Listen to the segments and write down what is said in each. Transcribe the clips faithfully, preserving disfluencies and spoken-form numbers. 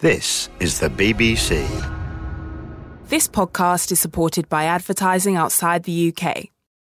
This is the B B C. This podcast is supported by advertising outside the U K.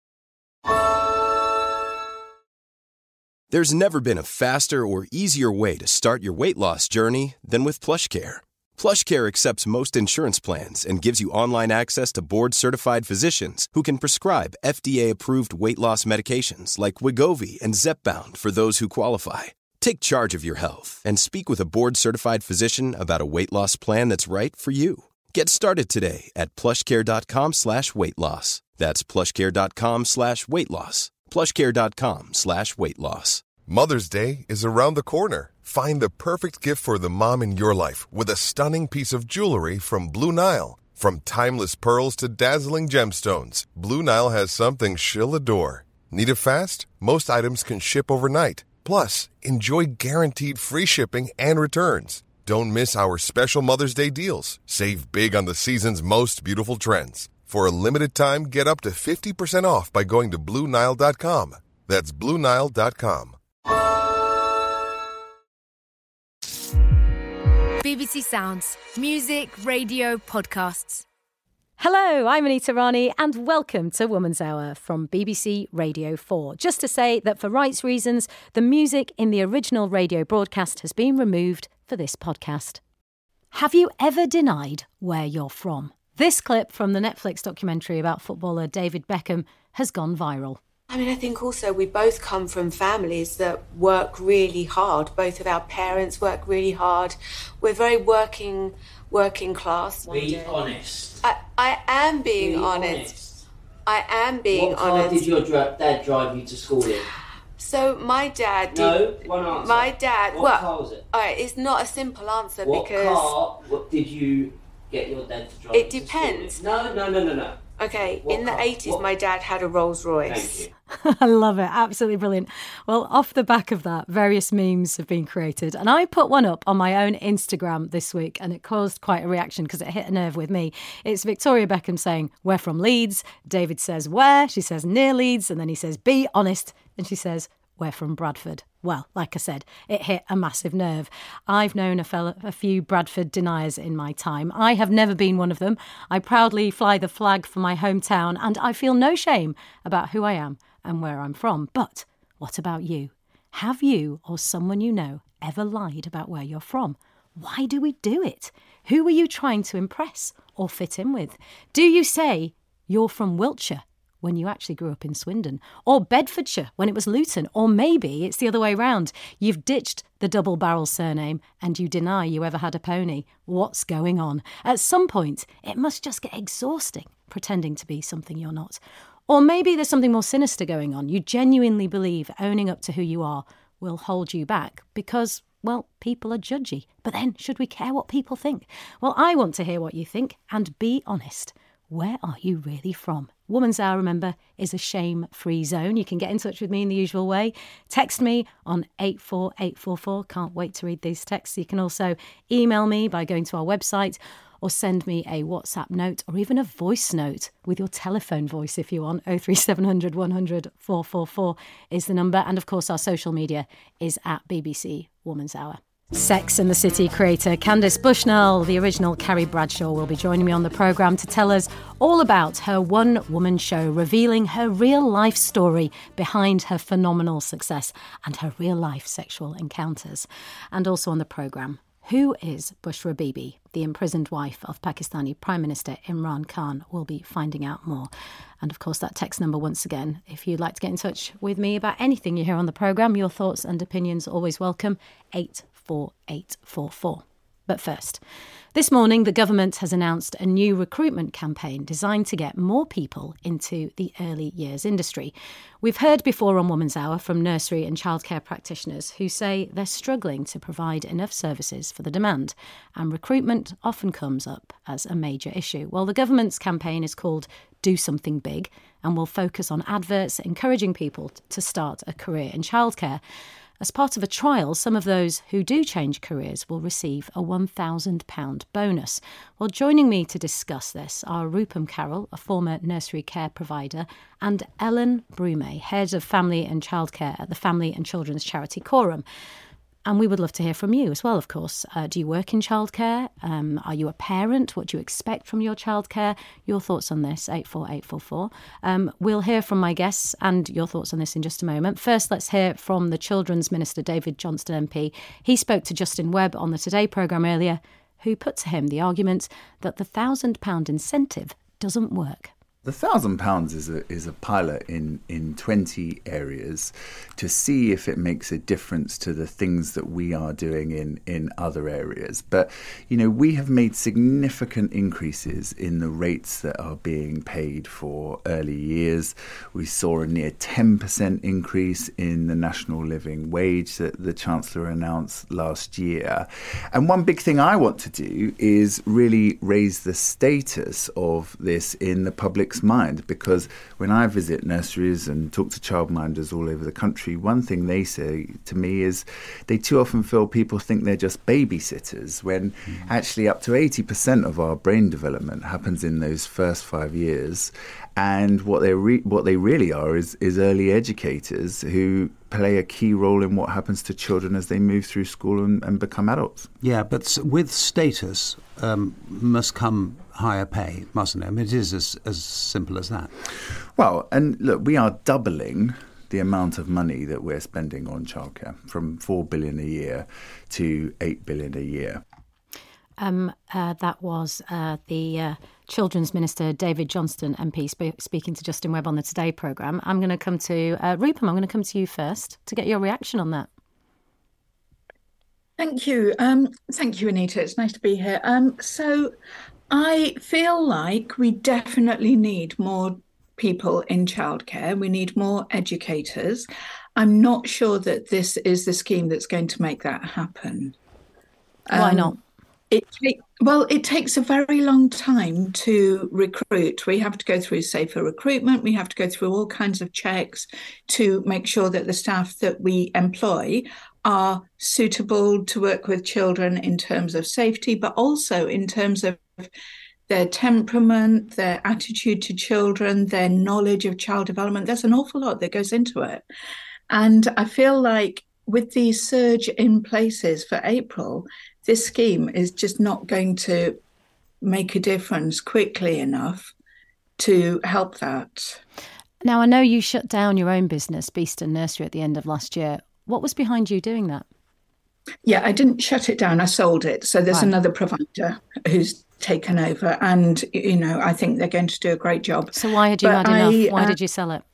There's never been a faster or easier way to start your weight loss journey than with PlushCare. PlushCare accepts most insurance plans and gives you online access to board-certified physicians who can prescribe F D A-approved weight loss medications like Wegovy and Zepbound for those who qualify. Take charge of your health and speak with a board-certified physician about a weight loss plan that's right for you. Get started today at plushcare.com slash weight loss. That's plushcare.com slash weight loss. plushcare.com slash weight loss. Mother's Day is around the corner. Find the perfect gift for the mom in your life with a stunning piece of jewelry from Blue Nile. From timeless pearls to dazzling gemstones, Blue Nile has something she'll adore. Need it fast? Most items can ship overnight. Plus, enjoy guaranteed free shipping and returns. Don't miss our special Mother's Day deals. Save big on the season's most beautiful trends. For a limited time, get up to fifty percent off by going to Blue Nile dot com. That's Blue Nile dot com. B B C Sounds. Music, radio, podcasts. Hello, I'm Anita Rani and welcome to Woman's Hour from B B C Radio four. Just to say that for rights reasons, the music in the original radio broadcast has been removed for this podcast. Have you ever denied where you're from? This clip from the Netflix documentary about footballer David Beckham has gone viral. I mean, I think also we both come from families that work really hard. Both of our parents work really hard. We're very working working class. Be honest. I, I am being Be honest. honest. I am being what car honest. did your dra- dad drive you to school in? So my dad did... No, one answer. My dad... What well, car was it? All right, it's not a simple answer what because... car what did you get your dad to drive It you to depends. school in? No, no, no, no, no. Okay, What in the car? eighties, What? my dad had a Rolls Royce. Thank you. I love it. Absolutely brilliant. Well, off the back of that, various memes have been created. And I put one up on my own Instagram this week and it caused quite a reaction because it hit a nerve with me. It's Victoria Beckham saying, "We're from Leeds." David says, "Where?" She says, "Near Leeds." And then he says, "Be honest." And she says, "We're from Bradford." Well, like I said, it hit a massive nerve. I've known a, fella, a few Bradford deniers in my time. I have never been one of them. I proudly fly the flag for my hometown and I feel no shame about who I am and where I'm from. But what about you? Have you or someone you know ever lied about where you're from? Why do we do it? Who are you trying to impress or fit in with? Do you say you're from Wiltshire when you actually grew up in Swindon, or Bedfordshire when it was Luton, or maybe it's the other way round. You've ditched the double-barrel surname and you deny you ever had a pony. What's going on? At some point, it must just get exhausting pretending to be something you're not. Or maybe there's something more sinister going on. You genuinely believe owning up to who you are will hold you back because, well, people are judgy. But then, should we care what people think? Well, I want to hear what you think and be honest. Where are you really from? Woman's Hour, remember, is a shame-free zone. You can get in touch with me in the usual way. Text me on eight four eight four four. Can't wait to read these texts. You can also email me by going to our website or send me a WhatsApp note or even a voice note with your telephone voice if you want. oh three seven hundred one hundred four four four is the number. And, of course, our social media is at B B C Woman's Hour. Sex and the City creator Candice Bushnell, the original Carrie Bradshaw, will be joining me on the programme to tell us all about her one-woman show, revealing her real-life story behind her phenomenal success and her real-life sexual encounters. And also on the programme, who is Bushra Bibi, the imprisoned wife of Pakistani Prime Minister Imran Khan? We'll be finding out more. And, of course, that text number once again, if you'd like to get in touch with me about anything you hear on the programme, your thoughts and opinions always welcome, eight four eight four four. But first, this morning the government has announced a new recruitment campaign designed to get more people into the early years industry. We've heard before on Woman's Hour from nursery and childcare practitioners who say they're struggling to provide enough services for the demand, and recruitment often comes up as a major issue. Well, the government's campaign is called Do Something Big and will focus on adverts encouraging people to start a career in childcare. As part of a trial, some of those who do change careers will receive a one thousand pounds bonus. Well, joining me to discuss this are Rupam Carroll, a former nursery care provider, and Ellen Brume, Head of Family and Childcare at the Family and Children's Charity Quorum. And we would love to hear from you as well, of course. Uh, do you work in childcare? Um, are you a parent? What do you expect from your childcare? Your thoughts on this, eight four eight four four. Um, we'll hear from my guests and your thoughts on this in just a moment. First, let's hear from the Children's Minister, David Johnston M P. He spoke to Justin Webb on the Today programme earlier, who put to him the argument that the one thousand pounds incentive doesn't work. The one thousand pounds is a is a pilot in, in twenty areas to see if it makes a difference to the things that we are doing in, in other areas. But, you know, we have made significant increases in the rates that are being paid for early years. We saw a near ten percent increase in the national living wage that the Chancellor announced last year. And one big thing I want to do is really raise the status of this in the public mind, because when I visit nurseries and talk to childminders all over the country, one thing they say to me is they too often feel people think they're just babysitters, when mm. actually up to eighty percent of our brain development happens in those first five years. And what they re- what they really are is, is early educators who play a key role in what happens to children as they move through school and, and become adults. Yeah, but with status um, must come higher pay, mustn't it? I mean, it is as, as simple as that. Well, and look, we are doubling the amount of money that we're spending on childcare from four billion pounds a year to eight billion pounds a year. Um, uh, that was uh, the uh, Children's Minister, David Johnston M P, sp- speaking to Justin Webb on the Today programme. I'm going to come to uh, Rupam. I'm going to come to you first to get your reaction on that. Thank you. Um, thank you, Anita. It's nice to be here. Um, so I feel like we definitely need more people in childcare. We need more educators. I'm not sure that this is the scheme that's going to make that happen. Why um, not? It take, well, it takes a very long time to recruit. We have to go through safer recruitment. We have to go through all kinds of checks to make sure that the staff that we employ are suitable to work with children in terms of safety, but also in terms of their temperament, their attitude to children, their knowledge of child development. There's an awful lot that goes into it. And I feel like with the surge in places for April, this scheme is just not going to make a difference quickly enough to help that. Now, I know you shut down your own business, Beeston Nursery, at the end of last year. What was behind you doing that? Yeah, I didn't shut it down. I sold it. So there's right. another provider who's taken over. And, you know, I think they're going to do a great job. So why had you but had I, enough? Why uh, did you sell it?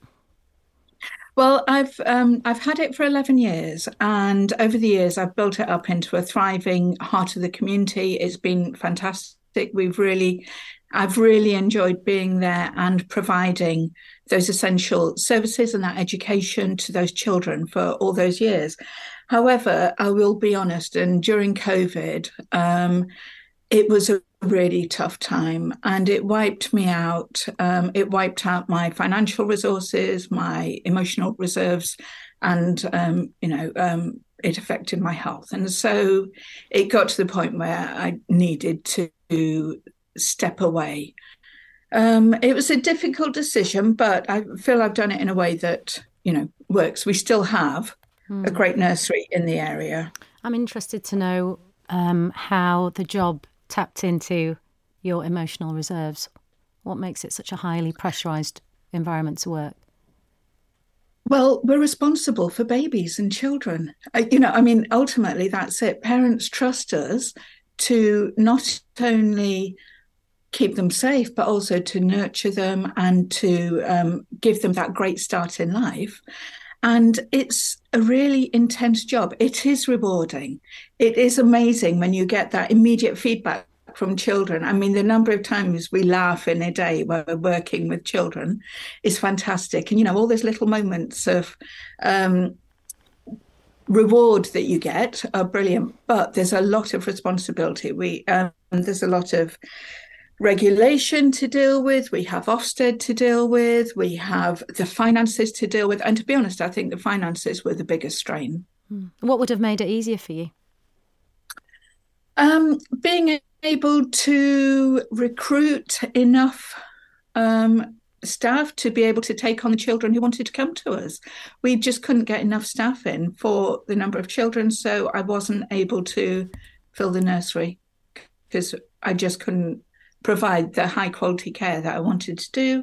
Well, I've um, I've had it for eleven years, and over the years I've built it up into a thriving heart of the community. It's been fantastic. We've really, I've really enjoyed being there and providing those essential services and that education to those children for all those years. However, I will be honest, and during COVID, um, it was a really tough time and it wiped me out. Um, it wiped out my financial resources, my emotional reserves, and, um, you know, um, it affected my health. And so it got to the point where I needed to step away. Um, it was a difficult decision, but I feel I've done it in a way that, you know, works. We still have hmm. a great nursery in the area. I'm interested to know um, how the job tapped into your emotional reserves. What makes it such a highly pressurised environment to work? Well, we're responsible for babies and children. Uh, you know, I mean, ultimately, that's it. Parents trust us to not only keep them safe, but also to nurture them and to um, give them that great start in life. And it's a really intense job. It is rewarding. It is amazing when you get that immediate feedback from children. I mean, the number of times we laugh in a day while we're working with children is fantastic. And, you know, all those little moments of um, reward that you get are brilliant. But there's a lot of responsibility. We um, there's a lot of regulation to deal with. We have Ofsted to deal with. We have the finances to deal with. And to be honest, I think the finances were the biggest strain. What would have made it easier for you? Um, being able to recruit enough um, staff to be able to take on the children who wanted to come to us. We just couldn't get enough staff in for the number of children, so I wasn't able to fill the nursery because I just couldn't provide the high quality care that I wanted to do.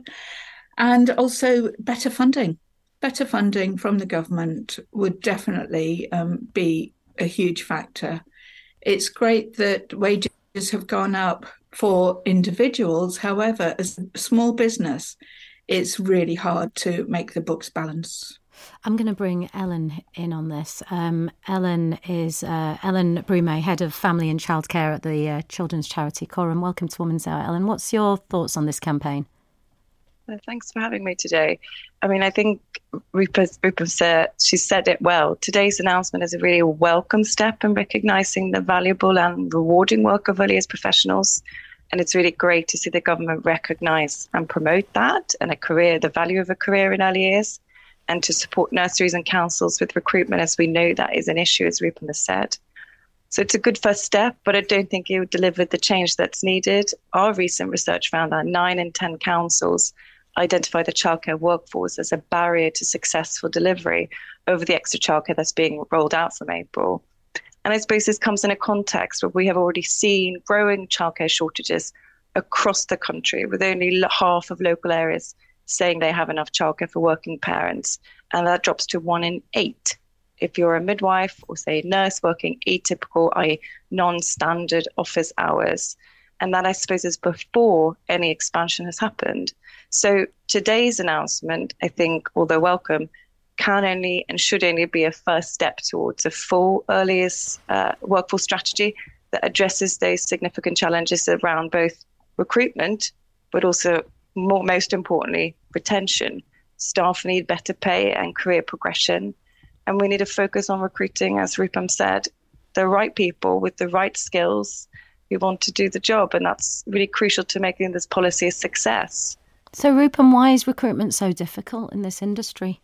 And also better funding. Better funding from the government would definitely um, be a huge factor. It's great that wages have gone up for individuals. However, as a small business, it's really hard to make the books balance. I'm going to bring Ellen in on this. Um, Ellen is uh, Ellen Brume, Head of Family and Childcare at the uh, children's charity Coram. Welcome to Women's Hour, Ellen. What's your thoughts on this campaign? Thanks for having me today. I mean, I think Rupa, Rupa said, she said it well. Today's announcement is a really welcome step in recognising the valuable and rewarding work of early years professionals. And it's really great to see the government recognise and promote that and a career, the value of a career in early years, and to support nurseries and councils with recruitment, as we know that is an issue, as Rupa has said. So it's a good first step, but I don't think it would deliver the change that's needed. Our recent research found that nine in ten councils identify the childcare workforce as a barrier to successful delivery over the extra childcare that's being rolled out from April. And I suppose this comes in a context where we have already seen growing childcare shortages across the country, with only half of local areas saying they have enough childcare for working parents. And that drops to one in eight if you're a midwife or, say, nurse working atypical, that is non-standard office hours. And that, I suppose, is before any expansion has happened. So today's announcement, I think, although welcome, can only and should only be a first step towards a full earliest uh, workforce strategy that addresses those significant challenges around both recruitment, but also, more, most importantly, retention. Staff need better pay and career progression. And we need to focus on recruiting, as Rupam said, the right people with the right skills who want to do the job. And that's really crucial to making this policy a success. So, Rupam, why is recruitment so difficult in this industry?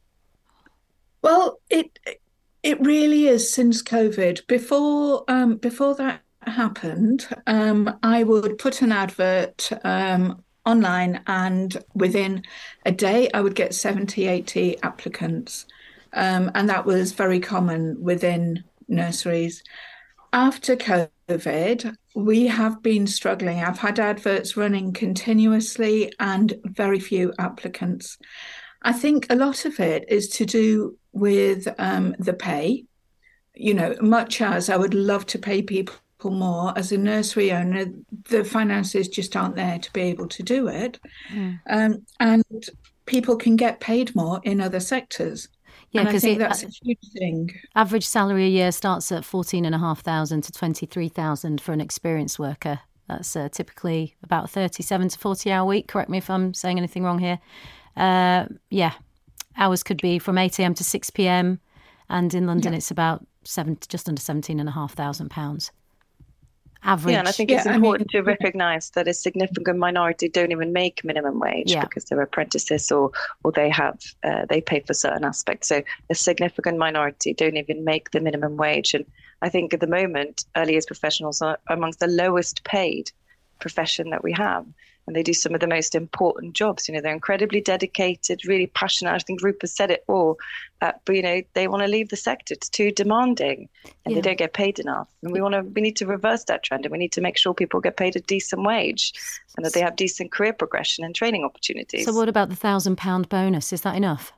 Well, it it really is since COVID. Before um, before that happened, um, I would put an advert um, online, and within a day I would get seventy, eighty applicants. Um, and that was very common within nurseries. After COVID, we have been struggling. I've had adverts running continuously and very few applicants. I think a lot of it is to do with um, the pay. You know, much as I would love to pay people more, as a nursery owner, the finances just aren't there to be able to do it. Mm. Um, and people can get paid more in other sectors. Yeah, because I think that's a huge thing. Average salary a year starts at fourteen and a half thousand to twenty three thousand for an experienced worker. That's uh, typically about a thirty seven to forty hour week. Correct me if I'm saying anything wrong here. Uh, yeah, hours could be from eight a.m. to six p.m. and in London yeah. it's about seven, just under seventeen and a half thousand pounds. Average. Yeah, and I think yeah, it's important I mean, to recognise that a significant minority don't even make minimum wage yeah. because they're apprentices or or they have uh, they pay for certain aspects. So a significant minority don't even make the minimum wage. And I think at the moment, early years professionals are amongst the lowest paid profession that we have. And they do some of the most important jobs. You know, they're incredibly dedicated, really passionate. I think Rupa said it all. Uh, but, you know, they want to leave the sector. It's too demanding and yeah. they don't get paid enough. And we want to, we need to reverse that trend, and we need to make sure people get paid a decent wage and that they have decent career progression and training opportunities. So what about the thousand pound bonus? Is that enough?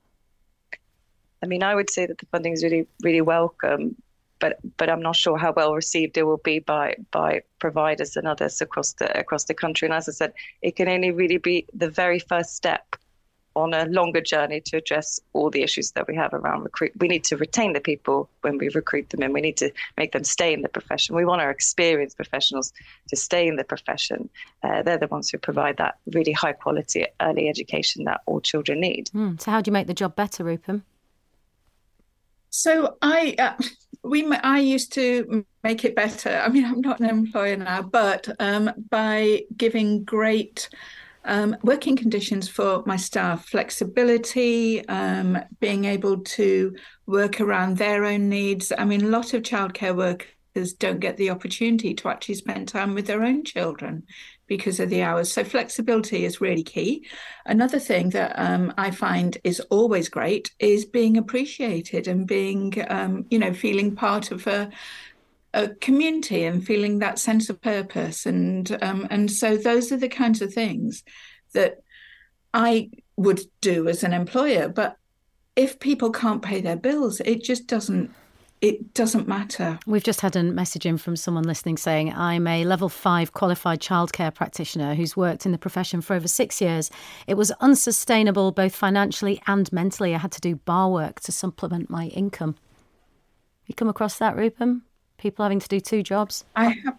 I mean, I would say that the funding is really, really welcome. But but I'm not sure how well received it will be by by providers and others across the across the country. And as I said, it can only really be the very first step on a longer journey to address all the issues that we have around recruit. We need to retain the people when we recruit them, and we need to make them stay in the profession. We want our experienced professionals to stay in the profession. Uh, they're the ones who provide that really high quality early education that all children need. Mm. So how do you make the job better, Rupam? So I, uh, we, I used to make it better. I mean, I'm not an employer now, but um, by giving great um, working conditions for my staff, flexibility, um, being able to work around their own needs. I mean, a lot of childcare workers don't get the opportunity to actually spend time with their own children because of the hours. So flexibility is really key. Another thing that um, I find is always great is being appreciated and being, um, you know, feeling part of a, a community and feeling that sense of purpose. And um, and so those are the kinds of things that I would do as an employer. But if people can't pay their bills, it just doesn't It doesn't matter. We've just had a message in from someone listening saying, I'm a level five qualified childcare practitioner who's worked in the profession for over six years. It was unsustainable, both financially and mentally. I had to do bar work to supplement my income. You come across that, Rupam? People having to do two jobs? I have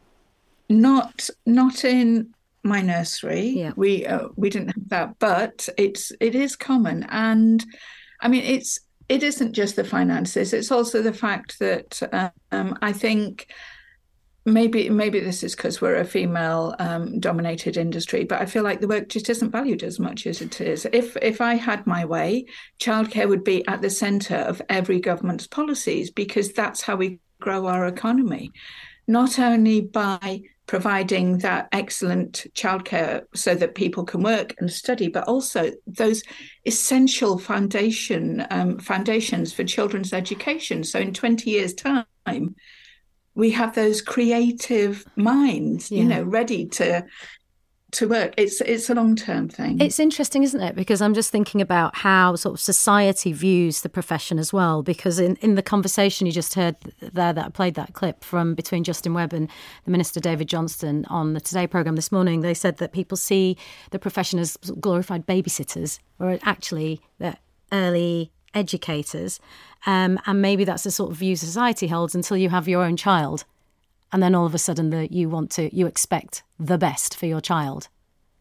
not, not in my nursery. Yeah. We uh, we didn't have that, but it's it is common. And I mean, it's It isn't just the finances. It's also the fact that um, I think maybe maybe this is because we're a female-dominated um, industry, but I feel like the work just isn't valued as much as it is. If if I had my way, childcare would be at the centre of every government's policies, because that's how we grow our economy, not only by providing that excellent childcare so that people can work and study, but also those essential foundation um, foundations for children's education. So in twenty years' time, we have those creative minds, yeah. you know, ready to to work. It's it's a long-term thing. It's interesting, isn't it? Because I'm just thinking about how sort of society views the profession as well. Because in, in the conversation you just heard there, that I played that clip from between Justin Webb and the Minister David Johnston on the Today programme this morning, they said that people see the profession as glorified babysitters, or actually they're early educators. Um, and maybe that's the sort of view society holds until you have your own child. And then all of a sudden that you want to, you expect the best for your child.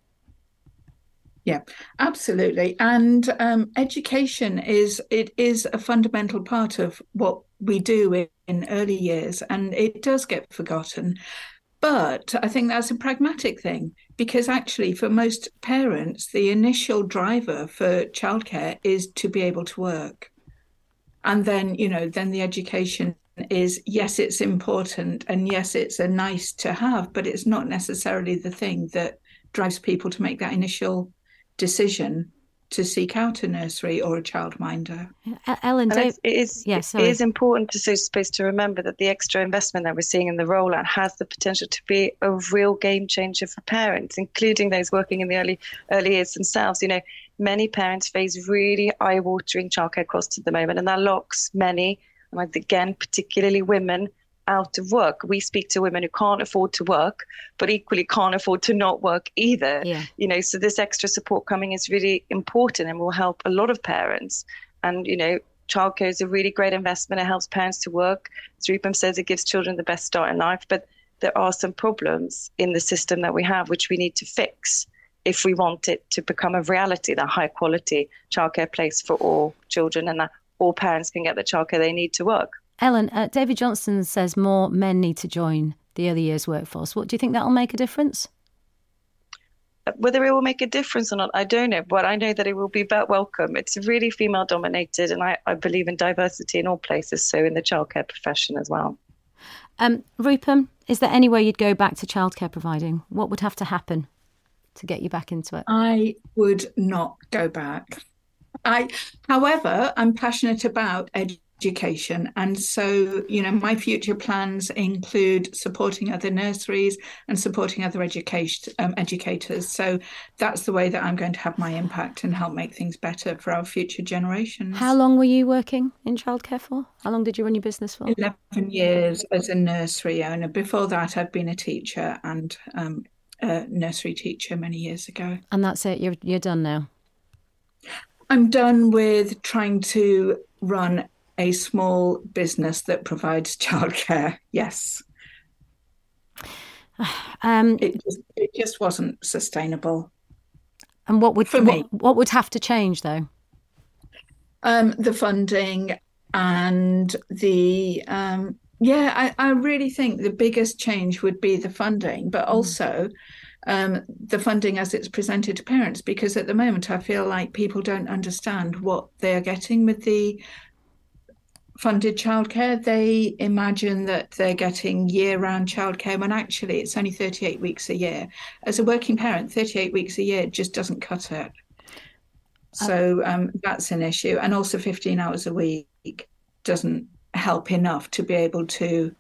Yeah, absolutely. And um, education is, it is a fundamental part of what we do in, in early years, and it does get forgotten. But I think that's a pragmatic thing, because actually for most parents, the initial driver for childcare is to be able to work. And then, you know, then the education is, yes, it's important, and yes, it's a nice to have, but it's not necessarily the thing that drives people to make that initial decision to seek out a nursery or a childminder. Ellen, Dave, it is yes, it is important to space to remember that the extra investment that we're seeing in the rollout has the potential to be a real game changer for parents, including those working in the early early years themselves. You know, many parents face really eye-watering childcare costs at the moment, and that locks many, and again, particularly women, out of work. We speak to women who can't afford to work, but equally can't afford to not work either. Yeah. You know, so this extra support coming is really important and will help a lot of parents. And, you know, childcare is a really great investment. It helps parents to work. As Rupam says, it gives children the best start in life. But there are some problems in the system that we have, which we need to fix if we want it to become a reality, that high quality childcare place for all children, and that all parents can get the childcare they need to work. Ellen, uh, David Johnston says more men need to join the early years workforce. What do you think that will make a difference? Whether it will make a difference or not, I don't know, but I know that it will be welcome. It's really female dominated, and I, I believe in diversity in all places, so in the childcare profession as well. Um, Rupam, is there any way you'd go back to childcare providing? What would have to happen to get you back into it? I would not go back. I, however, I'm passionate about education. Education. And so, you know, my future plans include supporting other nurseries and supporting other education, um, educators. So that's the way that I'm going to have my impact and help make things better for our future generations. How long were you working in childcare for? How long did you run your business for? eleven years as a nursery owner. Before that, I'd been a teacher and um, a nursery teacher many years ago. And that's it? You're, you're done now? I'm done with trying to run a small business that provides childcare. Yes. Um, it, just, it just wasn't sustainable. And what would for me? What, what would have to change, though? Um, the funding and the um, yeah. I, I really think the biggest change would be the funding, but also um, the funding as it's presented to parents. Because at the moment, I feel like people don't understand what they are getting with the funded childcare, they imagine that they're getting year-round childcare when actually it's only thirty-eight weeks a year. As a working parent, thirty-eight weeks a year just doesn't cut it. So um, that's an issue. And also fifteen hours a week doesn't help enough to be able to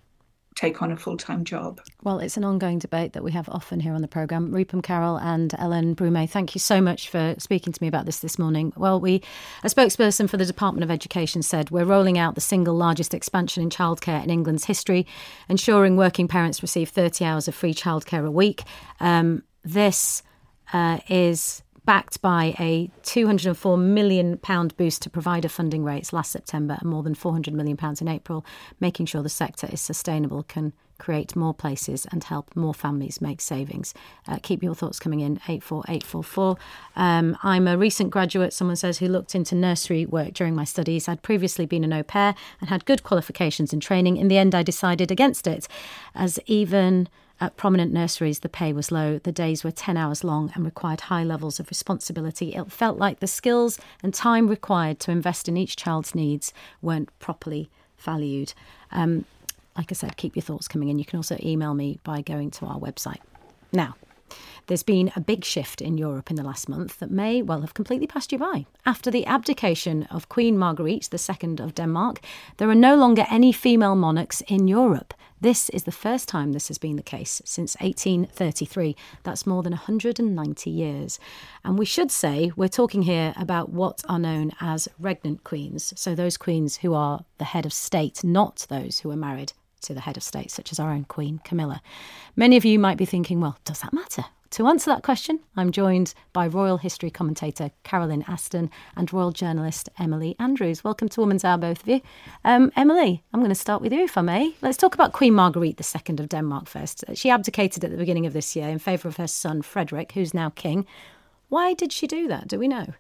take on a full-time job. Well, it's an ongoing debate that we have often here on the programme. Rupam Carroll and Ellen Brume, thank you so much for speaking to me about this this morning. Well, we a spokesperson for the Department of Education said we're rolling out the single largest expansion in childcare in England's history, ensuring working parents receive thirty hours of free childcare a week. Um, this uh, is backed by a two hundred four million pounds boost to provider funding rates last September and more than four hundred million pounds in April, making sure the sector is sustainable, can create more places and help more families make savings. Uh, keep your thoughts coming in, eight four eight four four. Um, I'm a recent graduate, someone says, who looked into nursery work during my studies. I'd previously been an au pair and had good qualifications and training. In the end, I decided against it, as even at prominent nurseries, the pay was low. The days were ten hours long and required high levels of responsibility. It felt like the skills and time required to invest in each child's needs weren't properly valued. Um, like I said, keep your thoughts coming in. You can also email me by going to our website. Now, there's been a big shift in Europe in the last month that may well have completely passed you by. After the abdication of Queen Marguerite the Second of Denmark, there are no longer any female monarchs in Europe. This is the first time this has been the case since eighteen thirty-three. That's more than one hundred ninety years. And we should say we're talking here about what are known as regnant queens. So those queens who are the head of state, not those who are married to the head of state, such as our own Queen Camilla. Many of you might be thinking, well, does that matter? To answer that question, I'm joined by royal history commentator Carolyn Aston and royal journalist Emily Andrews. Welcome to Woman's Hour, both of you. Um, Emily, I'm going to start with you, if I may. Let's talk about Queen Marguerite the Second of Denmark first. She abdicated at the beginning of this year in favour of her son Frederick, who's now king. Why did she do that? Do we know?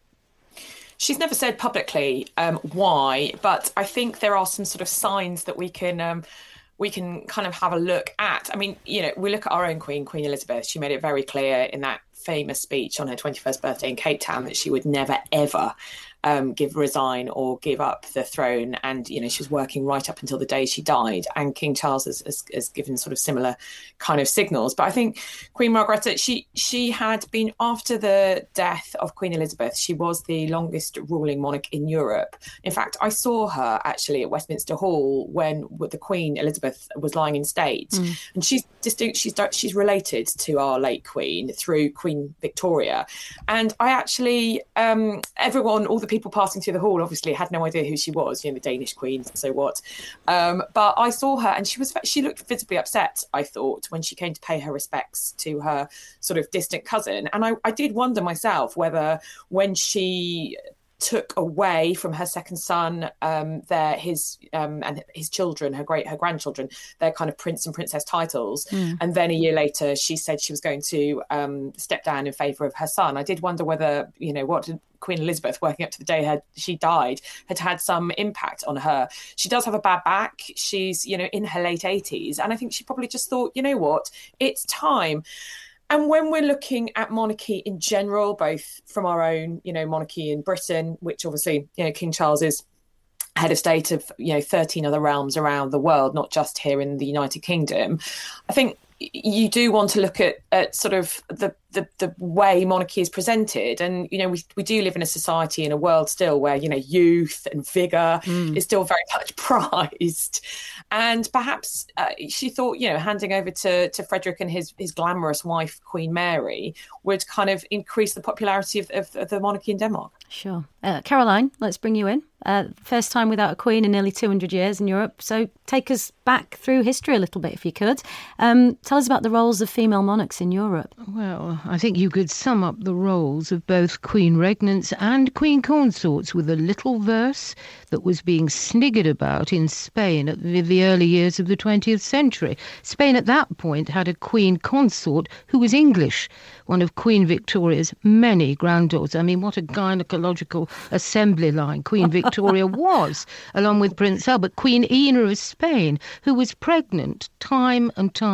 She's never said publicly um, why, but I think there are some sort of signs that we can um, we can kind of have a look at. I mean, you know, we look at our own Queen, Queen Elizabeth. She made it very clear in that famous speech on her twenty-first birthday in Cape Town that she would never, ever um, give resign or give up the throne. And, you know, she was working right up until the day she died. And King Charles has, has, has given sort of similar kind of signals. But I think Queen Margrethe, she she had been, after the death of Queen Elizabeth, she was the longest ruling monarch in Europe. In fact, I saw her actually at Westminster Hall when the Queen Elizabeth was lying in state. Mm. And she's distinct, she's she's related to our late Queen through Queen Victoria. And I actually, um, everyone, all the people passing through the hall obviously had no idea who she was, you know, the Danish Queen, so what. Um, but I saw her and she was she looked visibly upset, I thought, when she came to pay her respects to her sort of distant cousin. And I, I did wonder myself whether when she took away from her second son um their his um and his children, her great her grandchildren, their kind of prince and princess titles, mm. and then a year later she said she was going to um step down in favour of her son. I did wonder whether, you know, what Queen Elizabeth, working up to the day her, she died, had had some impact on her. She does have a bad back. She's, you know, in her late eighties, and I think she probably just thought, you know what, it's time. And when we're looking at monarchy in general, both from our own, you know, monarchy in Britain, which obviously, you know, King Charles is head of state of, you know, thirteen other realms around the world, not just here in the United Kingdom, I think you do want to look at, at sort of the, the the way monarchy is presented. And, you know, we we do live in a society, in a world still where, you know, youth and vigour mm. is still very much prized. And perhaps uh, she thought, you know, handing over to, to Frederick and his, his glamorous wife, Queen Mary, would kind of increase the popularity of, of, of the monarchy in Denmark. Sure. Uh, Caroline, let's bring you in. Uh, first time without a queen in nearly two hundred years in Europe. So take us back through history a little bit, if you could. Um, tell us about the roles of female monarchs in Europe. Well, I think you could sum up the roles of both queen regnants and queen consorts with a little verse that was being sniggered about in Spain at the, the early years of the twentieth century. Spain at that point had a queen consort who was English, one of Queen Victoria's many granddaughters. I mean, what a gynecological assembly line Queen Victoria was, along with Prince Albert. Queen Ina of Spain, who was pregnant time and time again.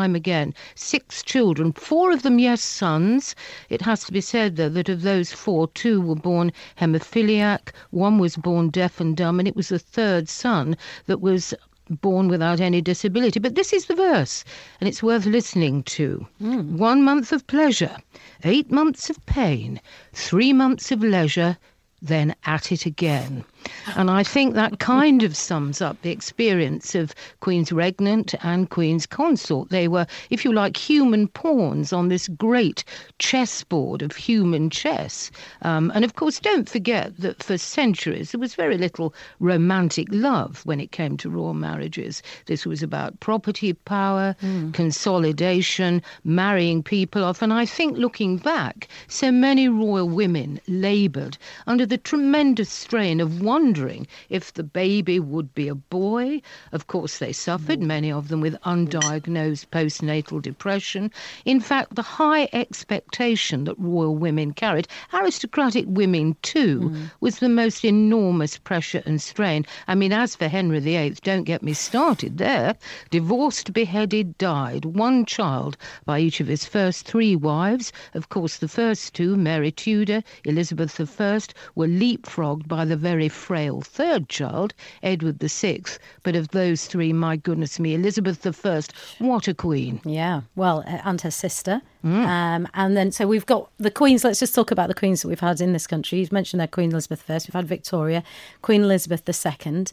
again. Six children, four of them, yes, sons. It has to be said, though, that of those four, two were born haemophiliac, one was born deaf and dumb, and it was the third son that was born without any disability. But this is the verse, and it's worth listening to. Mm. One month of pleasure, eight months of pain, three months of leisure, then at it again. And I think that kind of sums up the experience of Queen's Regnant and Queen's Consort. They were, if you like, human pawns on this great chessboard of human chess. Um, and of course, don't forget that for centuries there was very little romantic love when it came to royal marriages. This was about property power, mm. consolidation, marrying people off. And I think looking back, so many royal women laboured under the tremendous strain of wondering if the baby would be a boy. Of course, they suffered, many of them with undiagnosed postnatal depression. In fact, the high expectation that royal women carried, aristocratic women too, mm. was the most enormous pressure and strain. I mean, as for Henry the Eighth, don't get me started there. Divorced, beheaded, died. One child by each of his first three wives. Of course, the first two, Mary Tudor, Elizabeth the First, were leapfrogged by the very frail third child, Edward the Sixth. But of those three, my goodness me, Elizabeth the First, what a queen. Yeah, well, uh, and her sister. Mm. Um, and then, so we've got the queens. Let's just talk about the queens that we've had in this country. You've mentioned there Queen Elizabeth the First. We've had Victoria, Queen Elizabeth the Second.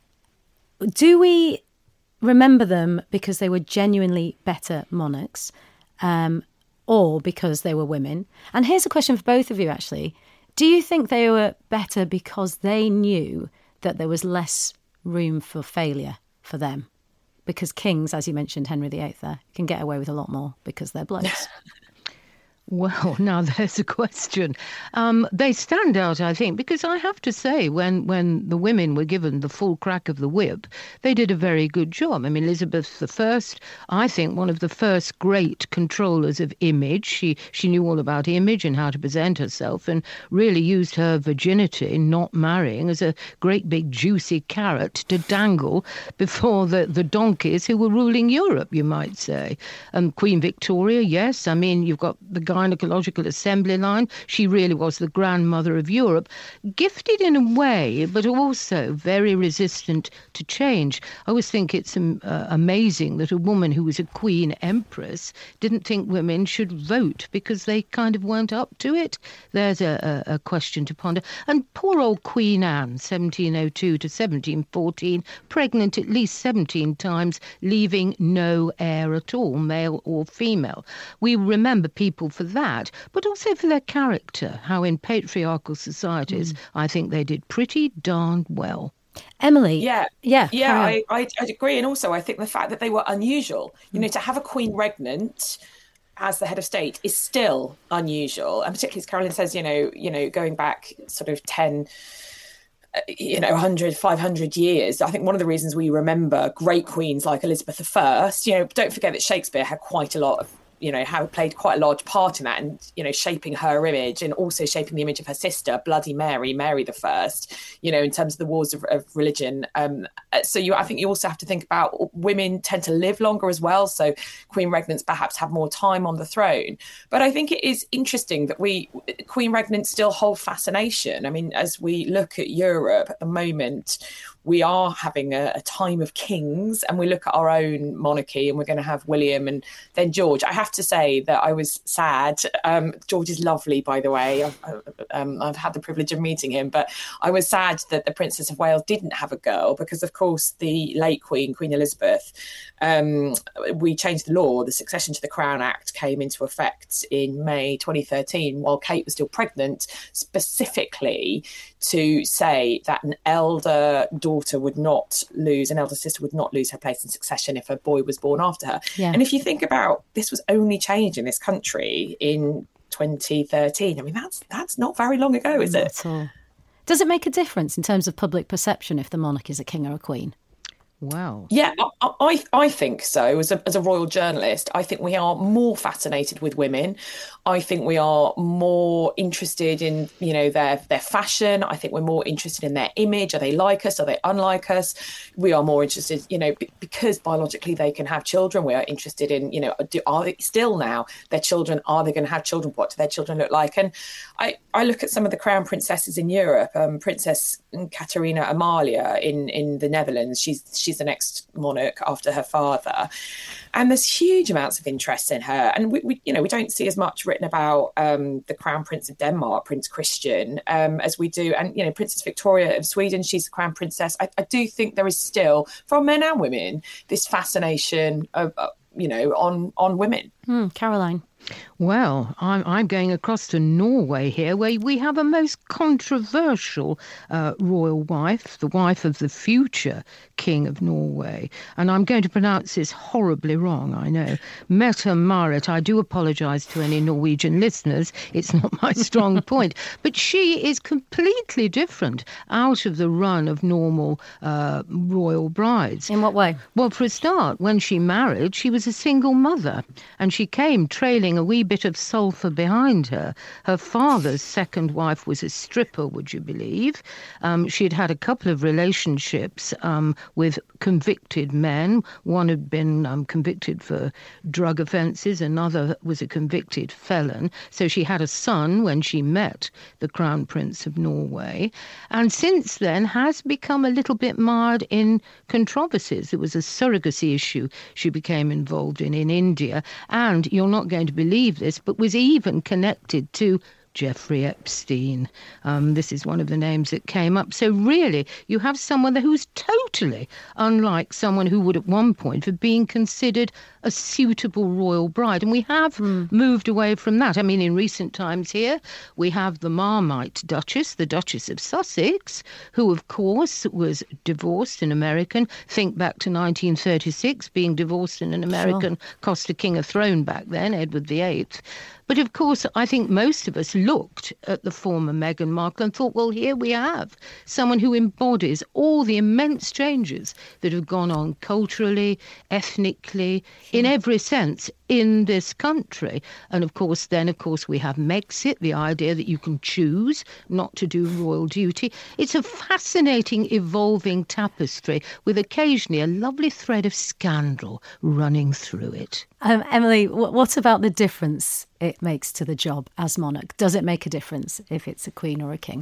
Do we remember them because they were genuinely better monarchs, um, or because they were women? And here's a question for both of you, actually. Do you think they were better because they knew that there was less room for failure for them? Because kings, as you mentioned, Henry the Eighth there, can get away with a lot more because they're blokes. Well, now there's a question. Um, they stand out, I think, because I have to say, when, when the women were given the full crack of the whip, they did a very good job. I mean, Elizabeth the First, I think, one of the first great controllers of image. She she knew all about image and how to present herself, and really used her virginity, not marrying, as a great big juicy carrot to dangle before the, the donkeys who were ruling Europe, you might say. And Queen Victoria, yes, I mean, you've got the gynecological assembly line. She really was the grandmother of Europe, gifted in a way, but also very resistant to change. I always think it's um, uh, amazing that a woman who was a queen empress didn't think women should vote because they kind of weren't up to it. There's a, a, a question to ponder. And poor old Queen Anne, seventeen oh two to seventeen fourteen, pregnant at least seventeen times, leaving no heir at all, male or female. We remember people for that, but also for their character, how in patriarchal societies, mm. I think they did pretty darn well. Emily? Yeah. Yeah. Yeah, I, I, I agree. And also, I think the fact that they were unusual, you mm. know, to have a queen regnant as the head of state is still unusual. And particularly, as Carolyn says, you know, you know, going back sort of ten, you know, one hundred, five hundred years. I think one of the reasons we remember great queens like Elizabeth the First, you know, don't forget that Shakespeare had quite a lot of, you know, how played quite a large part in that, and, you know, shaping her image and also shaping the image of her sister, Bloody Mary, Mary the First, you know, in terms of the wars of, of religion. Um, so you, I think you also have to think about women tend to live longer as well. So Queen Regnants perhaps have more time on the throne. But I think it is interesting that we, Queen Regnants still hold fascination. I mean, as we look at Europe at the moment, we are having a, a time of kings, and we look at our own monarchy, and we're going to have William and then George. I have to say that I was sad. Um, George is lovely, by the way. I've, um, I've had the privilege of meeting him, but I was sad that the Princess of Wales didn't have a girl because, of course, the late Queen, Queen Elizabeth, um, we changed the law. The Succession to the Crown Act came into effect in May twenty thirteen while Kate was still pregnant, specifically to say that an elder daughter would not lose, an elder sister would not lose her place in succession if a boy was born after her. Yeah. And if you think about, this was only changed in this country in twenty thirteen. I mean, that's that's not very long ago, is not it? At all. Does it make a difference in terms of public perception if the monarch is a king or a queen? Wow. Yeah, I, I I think so. As a as a royal journalist, I think we are more fascinated with women. I think we are more interested in, you know, their their fashion. I think we're more interested in their image. Are they like us? Are they unlike us? We are more interested, you know, b- because biologically they can have children. We are interested in, you know, do, are they still now their children? Are they going to have children? What do their children look like? And I, I look at some of the crown princesses in Europe. Um, Princess Caterina Amalia in in the Netherlands. She's she's the next monarch after her father, and there's huge amounts of interest in her. And we, we you know, we don't see as much written about um, the Crown Prince of Denmark, Prince Christian, um, as we do. And you know, Princess Victoria of Sweden, she's the Crown Princess. I, I do think there is still, from men and women, this fascination of, uh, you know, on on women. Mm, Caroline. Well, I'm, I'm going across to Norway here, where we have a most controversial uh, royal wife, the wife of the future King of Norway. And I'm going to pronounce this horribly wrong, I know. Mette-Marit. I do apologise to any Norwegian listeners. It's not my strong point. But she is completely different out of the run of normal uh, royal brides. In what way? Well, for a start, when she married, she was a single mother. And she came trailing a wee bit of sulphur behind her. Her father's second wife was a stripper, would you believe? Um, she'd had a couple of relationships um, with convicted men. One had been um, convicted for drug offences, another was a convicted felon. So she had a son when she met the Crown Prince of Norway. And since then has become a little bit mired in controversies. There was a surrogacy issue she became involved in in India. And you're not going to believe this, but was even connected to Jeffrey Epstein. Um, this is one of the names that came up. So really, you have someone who's totally unlike someone who would at one point have been considered a suitable royal bride. And we have mm. moved away from that. I mean, in recent times here, we have the Marmite Duchess, the Duchess of Sussex, who, of course, was divorced, an American. Think back to nineteen thirty-six, being divorced in an American sure. cost a king a throne back then, Edward the Eighth. But of course, I think most of us looked at the former Meghan Markle and thought, well, here we have someone who embodies all the immense changes that have gone on culturally, ethnically, in every sense in this country. And of course, then, of course, we have Megxit, the idea that you can choose not to do royal duty. It's a fascinating, evolving tapestry with occasionally a lovely thread of scandal running through it. Um, Emily, w- what about the difference it makes to the job as monarch? Does it make a difference if it's a queen or a king?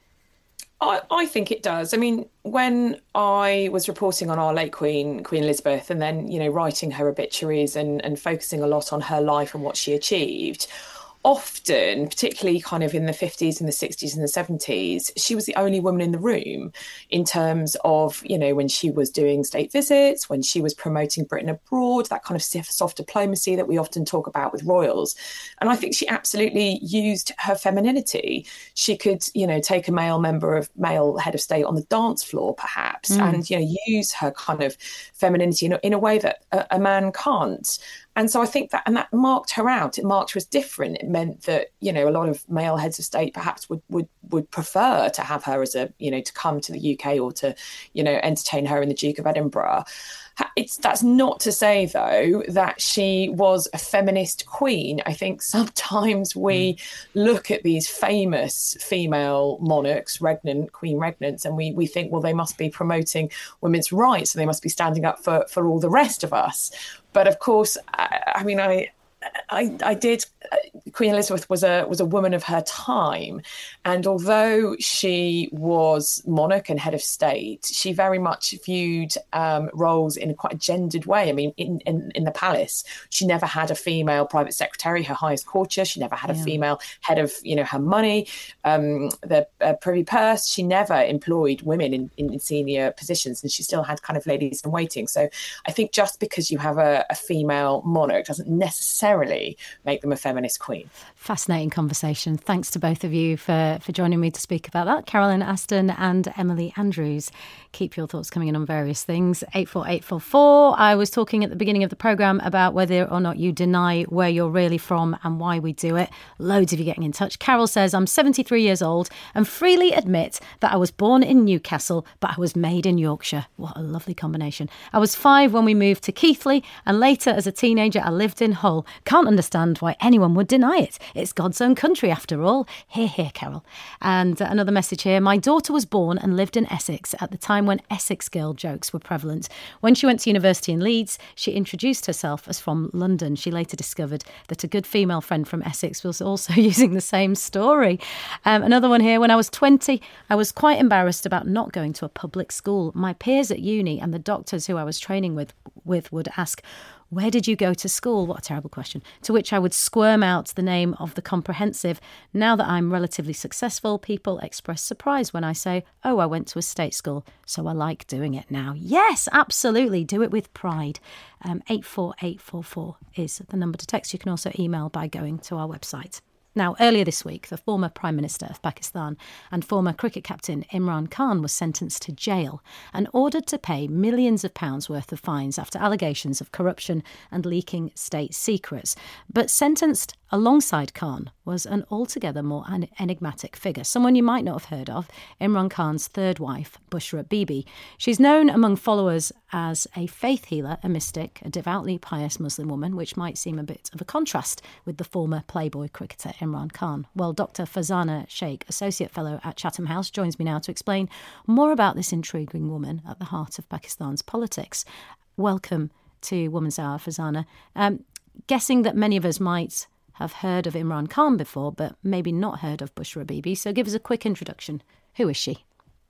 I, I think it does. I mean, when I was reporting on our late Queen, Queen Elizabeth, and then, you know, writing her obituaries and, and focusing a lot on her life and what she achieved, often, particularly kind of in the fifties and the sixties and the seventies, she was the only woman in the room in terms of, you know, when she was doing state visits, when she was promoting Britain abroad, that kind of soft diplomacy that we often talk about with royals. And I think she absolutely used her femininity. She could, you know, take a male member of male head of state on the dance floor, perhaps, mm. and, you know, use her kind of femininity in a, in a way that a, a man can't. And so I think that, and that marked her out. It marked her as different. It meant that, you know, a lot of male heads of state perhaps would, would, would prefer to have her as a, you know, to come to the U K or to, you know, entertain her in the Duke of Edinburgh. It's, that's not to say, though, that she was a feminist queen. I think sometimes we mm. look at these famous female monarchs, regnant, queen regnants, and we, we think, well, they must be promoting women's rights and they must be standing up for, for all the rest of us. But of course, I, I mean, I, I, I did. Uh, Queen Elizabeth was a was a woman of her time, and although she was monarch and head of state, she very much viewed um, roles in quite a gendered way. I mean, in, in in the palace, she never had a female private secretary, her highest courtier. She never had a yeah. female head of, you know, her money, um, the uh, privy purse. She never employed women in, in senior positions, and she still had kind of ladies in waiting. So I think just because you have a, a female monarch doesn't necessarily actually make them a feminist queen. Fascinating conversation. Thanks to both of you for, for joining me to speak about that. Carolyn Aston and Emily Andrews. Keep your thoughts coming in on various things. eight four eight four four. I was talking at the beginning of the programme about whether or not you deny where you're really from and why we do it. Loads of you getting in touch. Carol says, I'm seventy-three years old and freely admit that I was born in Newcastle, but I was made in Yorkshire. What a lovely combination. I was five when we moved to Keighley, and later as a teenager I lived in Hull. Can't understand why anyone would deny it. It's God's own country after all. Hear, hear, Carol. And uh, another message here. My daughter was born and lived in Essex at the time when Essex girl jokes were prevalent. When she went to university in Leeds, she introduced herself as from London. She later discovered that a good female friend from Essex was also using the same story. Um, another one here. When I was twenty, I was quite embarrassed about not going to a public school. My peers at uni and the doctors who I was training with, with would ask, where did you go to school? What a terrible question. To which I would squirm out the name of the comprehensive. Now that I'm relatively successful, people express surprise when I say, oh, I went to a state school, so I like doing it now. Yes, absolutely. Do it with pride. Um, eight four eight four four is the number to text. You can also email by going to our website. Now, earlier this week, the former Prime Minister of Pakistan and former cricket captain Imran Khan was sentenced to jail and ordered to pay millions of pounds worth of fines after allegations of corruption and leaking state secrets. But sentenced alongside Khan was an altogether more enigmatic figure, someone you might not have heard of, Imran Khan's third wife, Bushra Bibi. She's known among followers as a faith healer, a mystic, a devoutly pious Muslim woman, which might seem a bit of a contrast with the former Playboy cricketer Imran Khan. Well, Doctor Farzana Sheikh, Associate Fellow at Chatham House, joins me now to explain more about this intriguing woman at the heart of Pakistan's politics. Welcome to Woman's Hour, Farzana. Um, guessing that many of us might have heard of Imran Khan before, but maybe not heard of Bushra Bibi. So give us a quick introduction. Who is she?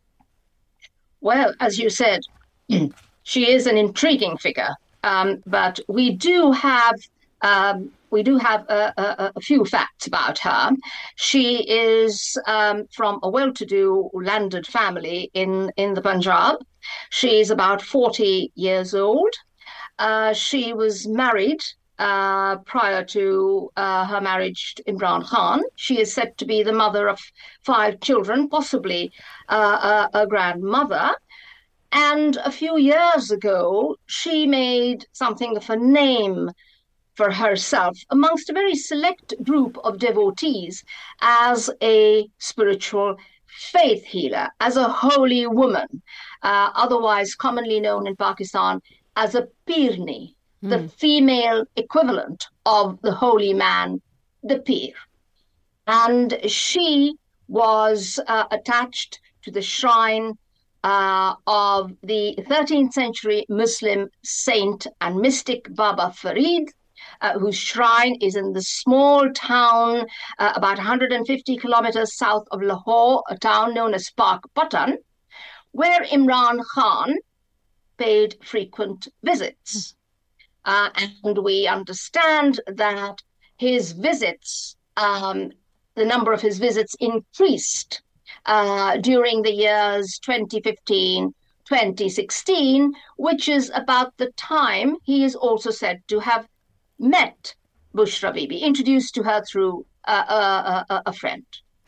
Well, as you said, she is an intriguing figure, um, but we do have um, we do have a, a, a few facts about her. She is um, from a well-to-do landed family in, in the Punjab. She is about forty years old. Uh, she was married Uh, prior to uh, her marriage to Imran Khan. She is said to be the mother of five children, possibly uh, a, a grandmother. And a few years ago, she made something of a name for herself amongst a very select group of devotees as a spiritual faith healer, as a holy woman, uh, otherwise commonly known in Pakistan as a Pirni, the female equivalent of the holy man, the Pir. And she was uh, attached to the shrine uh, of the thirteenth century Muslim saint and mystic Baba Farid, uh, whose shrine is in the small town uh, about one hundred fifty kilometers south of Lahore, a town known as Pak Patan, where Imran Khan paid frequent visits. Uh, and we understand that his visits, um, the number of his visits increased uh, during the years twenty fifteen, twenty sixteen, which is about the time he is also said to have met Bushra Bibi, introduced to her through uh, a, a, a friend.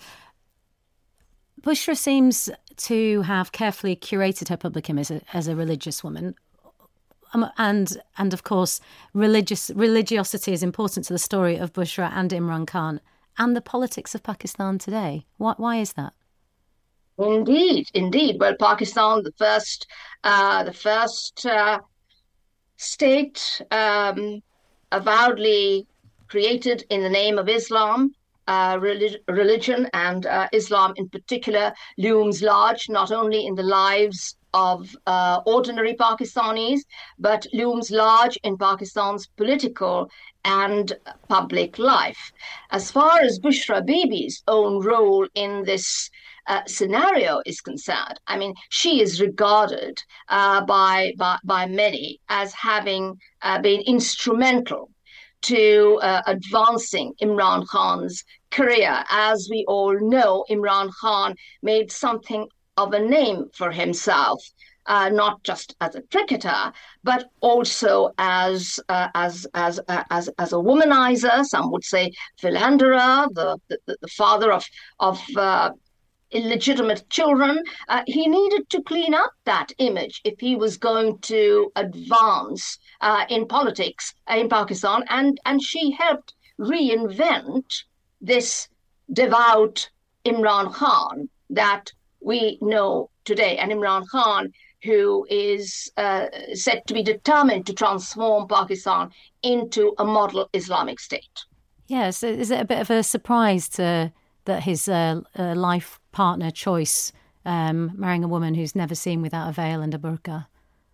Bushra seems to have carefully curated her public image as a, as a religious woman. Um, and and of course, religious religiosity is important to the story of Bushra and Imran Khan and the politics of Pakistan today. Why, why is that? Indeed, indeed. Well, Pakistan, the first, uh, the first uh, state um, avowedly created in the name of Islam, uh, relig- religion, and uh, Islam in particular looms large not only in the lives of uh, ordinary Pakistanis, but looms large in Pakistan's political and public life. As far as Bushra Bibi's own role in this uh, scenario is concerned, I mean, she is regarded uh, by, by by many as having uh, been instrumental to uh, advancing Imran Khan's career. As we all know, Imran Khan made something of a name for himself uh, not just as a cricketer, but also as uh, as as uh, as as a womanizer. Some would say philanderer, the the, the father of of uh, illegitimate children. Uh, he needed to clean up that image if he was going to advance uh, in politics in Pakistan, and and she helped reinvent this devout Imran Khan that we know today, and Imran Khan, who is uh, said to be determined to transform Pakistan into a model Islamic state. Yeah, so is it a bit of a surprise to that his uh, uh, life partner choice, um, marrying a woman who's never seen without a veil and a burqa?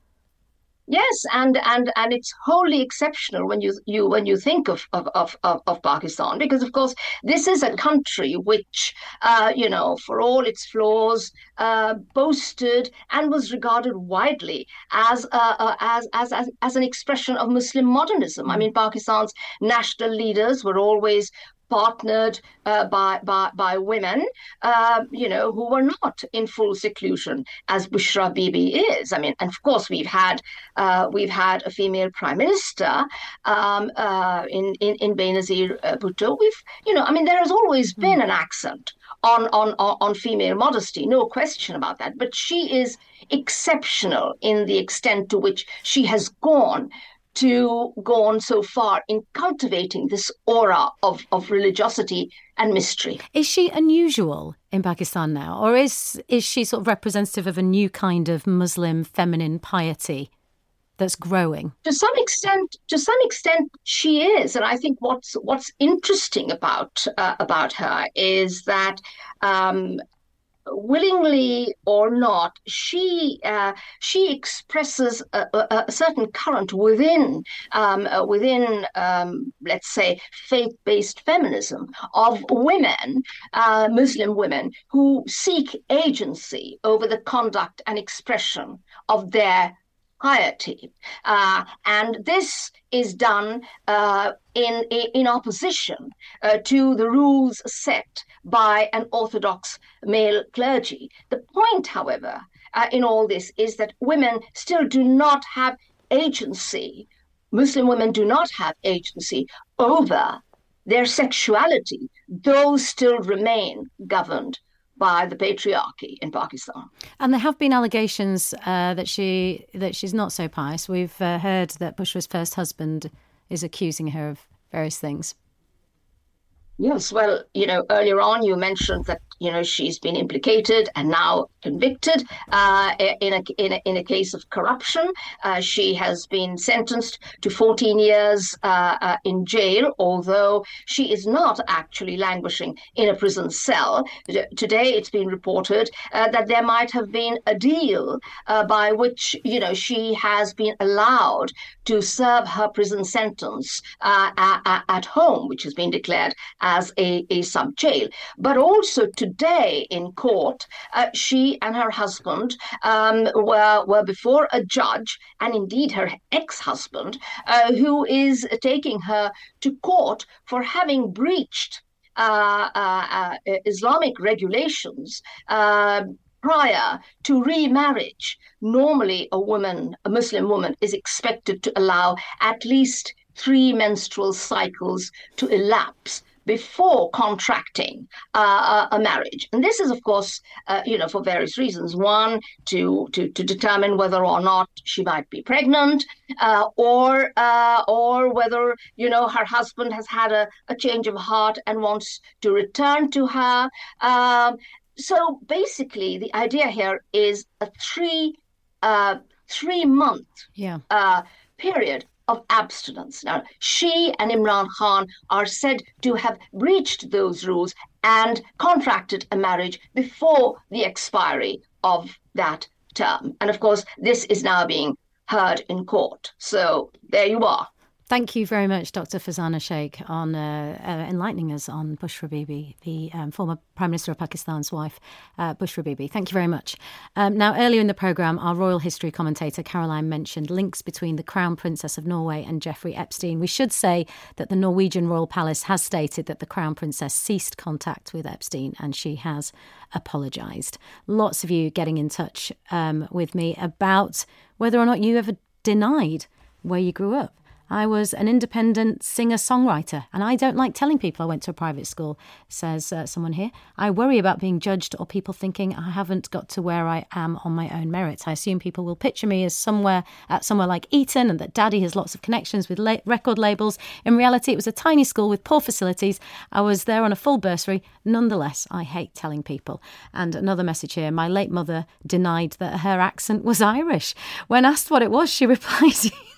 Yes, and, and, and it's wholly exceptional when you you when you think of of, of, of Pakistan, because of course this is a country which, uh, you know, for all its flaws, uh, boasted and was regarded widely as uh, uh, as, as as as an expression of Muslim modernism. I mean, Pakistan's national leaders were always partnered uh, by, by by women, uh, you know, who were not in full seclusion, as Bushra Bibi is. I mean, and of course we've had uh, we've had a female prime minister um, uh, in in in Benazir uh, Bhutto. We've, you know, I mean, there has always been an accent on on on female modesty, no question about that. But she is exceptional in the extent to which she has gone. to go on so far in cultivating this aura of, of religiosity and mystery. Is she unusual in Pakistan now, or is is she sort of representative of a new kind of Muslim feminine piety that's growing? To some extent, to some extent, she is, and I think what's what's interesting about uh, about her is that. Um, willingly or not, she uh, she expresses a, a, a certain current within um, uh, within um, let's say faith-based feminism of women, uh, Muslim women, who seek agency over the conduct and expression of their piety, uh, and this is done uh, in in opposition uh, to the rules set by an orthodox male clergy. The point, however, uh, in all this is that women still do not have agency. Muslim women do not have agency over their sexuality. Those still remain governed by the patriarchy in Pakistan. And there have been allegations uh, that she that she's not so pious. We've uh, heard that Bushra's first husband is accusing her of various things. Yes, well, you know, earlier on you mentioned that, you know, she's been implicated and now convicted uh, in, a, in, a, in a case of corruption. Uh, she has been sentenced to fourteen years uh, uh, in jail, although she is not actually languishing in a prison cell. Today it's been reported uh, that there might have been a deal uh, by which, you know, she has been allowed to serve her prison sentence uh, at, at home, which has been declared as a, a sub-jail. But also today in court, uh, she and her husband um, were, were before a judge, and indeed her ex-husband, uh, who is taking her to court for having breached uh, uh, uh, Islamic regulations uh, prior to remarriage. Normally, a woman, a Muslim woman, is expected to allow at least three menstrual cycles to elapse before contracting uh, a marriage. And this is, of course, uh, you know, for various reasons. One, to, to, to determine whether or not she might be pregnant, uh, or uh, or whether, you know, her husband has had a, a change of heart and wants to return to her. Um, so basically, the idea here is a three, uh, three-month yeah. uh, period of abstinence. Now, she and Imran Khan are said to have breached those rules and contracted a marriage before the expiry of that term. And of course, this is now being heard in court. So there you are. Thank you very much, Doctor Fazana Sheikh, on uh, uh, enlightening us on Bushra Bibi, the um, former Prime Minister of Pakistan's wife, uh, Bushra Bibi. Thank you very much. Um, now, earlier in the programme, our royal history commentator, Caroline, mentioned links between the Crown Princess of Norway and Jeffrey Epstein. We should say that the Norwegian Royal Palace has stated that the Crown Princess ceased contact with Epstein and she has apologised. Lots of you getting in touch um, with me about whether or not you ever denied where you grew up. I was an independent singer-songwriter, and I don't like telling people I went to a private school, says uh, someone here. I worry about being judged or people thinking I haven't got to where I am on my own merits. I assume people will picture me as somewhere at somewhere like Eton and that Daddy has lots of connections with la- record labels. In reality, it was a tiny school with poor facilities. I was there on a full bursary. Nonetheless, I hate telling people. And another message here. My late mother denied that her accent was Irish. When asked what it was, she replied...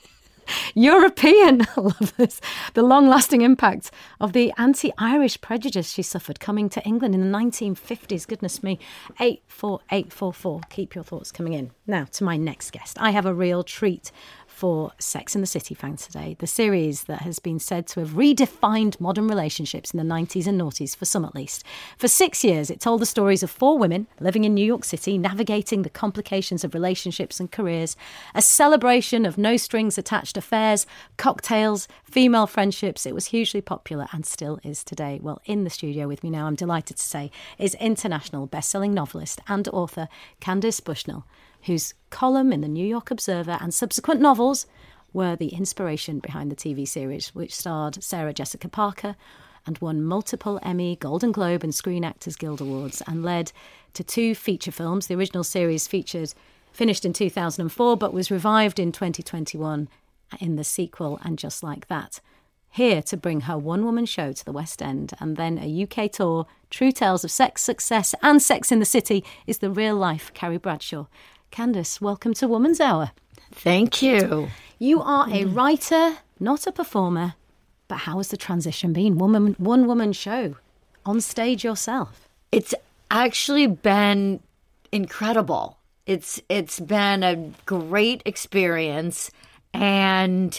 European. I love this. The long-lasting impact of the anti-Irish prejudice she suffered coming to England in the nineteen fifties. Goodness me. eight four eight four four. Keep your thoughts coming in. Now, to my next guest. I have a real treat for Sex and the City fans today, the series that has been said to have redefined modern relationships in the nineties and noughties, for some at least. For six years, it told the stories of four women living in New York City, navigating the complications of relationships and careers, a celebration of no-strings-attached affairs, cocktails, female friendships. It was hugely popular and still is today. Well, in the studio with me now, I'm delighted to say, is international best-selling novelist and author Candace Bushnell, whose column in the New York Observer and subsequent novels were the inspiration behind the T V series, which starred Sarah Jessica Parker and won multiple Emmy, Golden Globe and Screen Actors Guild Awards, and led to two feature films. The original series featured finished in two thousand four, but was revived in twenty twenty-one in the sequel, And Just Like That. Here to bring her one-woman show to the West End and then a U K tour, true tales of sex, success and Sex in the City, is the real-life Carrie Bradshaw. Candace, welcome to Woman's Hour. Thank you. You are a writer, not a performer, but how has the transition been? Woman, one-woman show, on stage yourself. It's actually been incredible. It's It's been a great experience, and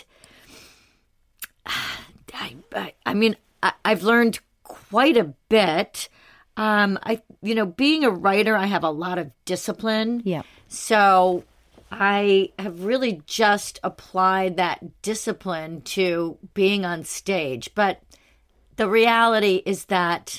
I, I, I mean, I, I've learned quite a bit. Um, I, you know, being a writer, I have a lot of discipline. Yeah. So I have really just applied that discipline to being on stage. But the reality is that,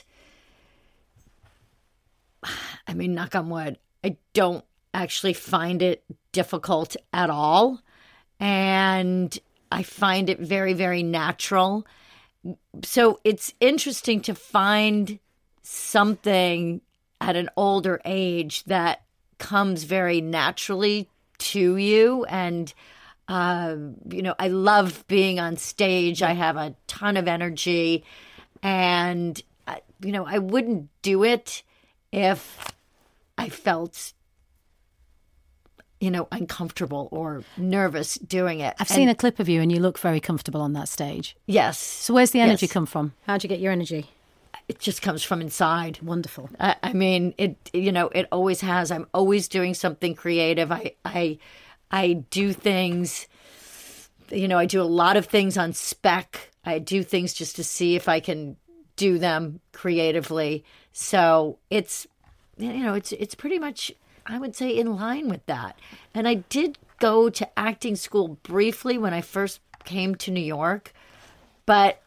I mean, knock on wood, I don't actually find it difficult at all. And I find it very, very natural. So it's interesting to find something at an older age that comes very naturally to you. And, uh, you know, I love being on stage. I have a ton of energy. And, uh, you know, I wouldn't do it if I felt, you know, uncomfortable or nervous doing it. I've and, seen a clip of you and you look very comfortable on that stage. Yes. So where's the energy yes. come from? How'd you get your energy? It just comes from inside. Wonderful. I, I mean, it. You know, it always has. I'm always doing something creative. I, I, I do things. You know, I do a lot of things on spec. I do things just to see if I can do them creatively. So it's, you know, it's it's pretty much, I would say, in line with that. And I did go to acting school briefly when I first came to New York, but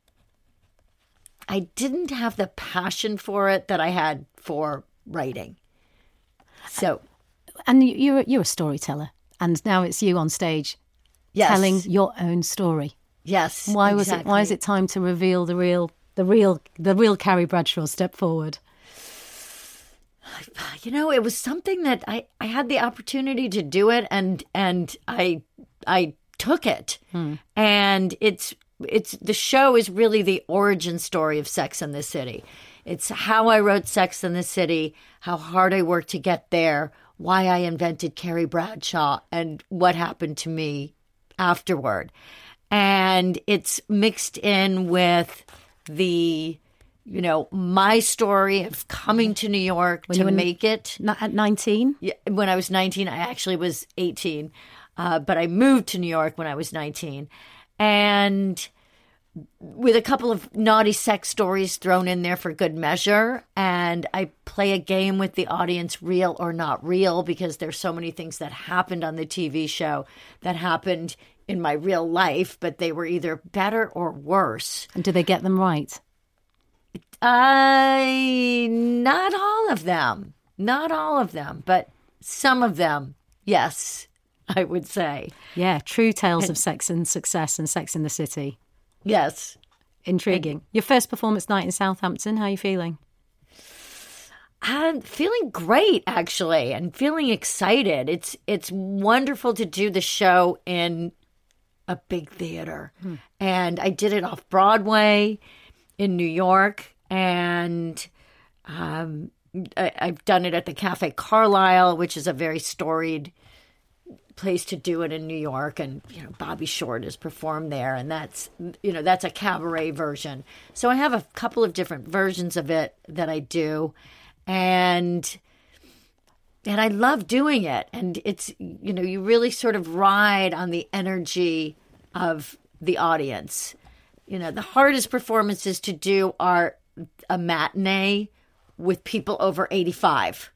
I didn't have the passion for it that I had for writing. So, and you're you're a storyteller, and now it's you on stage, yes. telling your own story. Yes. Why was exactly. it? Why is it time to reveal the real, the real, the real Carrie Bradshaw? Step forward. You know, it was something that I, I had the opportunity to do it, and and I I took it, hmm. and it's. It's the show is really the origin story of Sex and the City. It's how I wrote Sex and the City, how hard I worked to get there, why I invented Carrie Bradshaw, and what happened to me afterward. And it's mixed in with the, you know, my story of coming to New York when to make it. At nineteen? Yeah, when I was nineteen, I actually was eighteen, uh, but I moved to New York when I was nineteen. and with a couple of naughty sex stories thrown in there for good measure. And I play a game with the audience, real or not real, because there's so many things that happened on the T V show that happened in my real life, but they were either better or worse. And do they get them right? I, not all of them. Not all of them, but some of them, yes, I would say. Yeah, true tales of sex and success and Sex in the City. Yes. Intriguing. Your first performance night in Southampton, how are you feeling? I'm feeling great, actually, and feeling excited. It's it's wonderful to do the show in a big theater. Hmm. And I did it off Broadway in New York, and um, I, I've done it at the Cafe Carlyle, which is a very storied place to do it in New York, and you know Bobby Short has performed there, and that's you know that's a cabaret version. So I have a couple of different versions of it that I do, and and I love doing it. And it's you know you really sort of ride on the energy of the audience. You know the hardest performances to do are a matinee with people over eighty-five.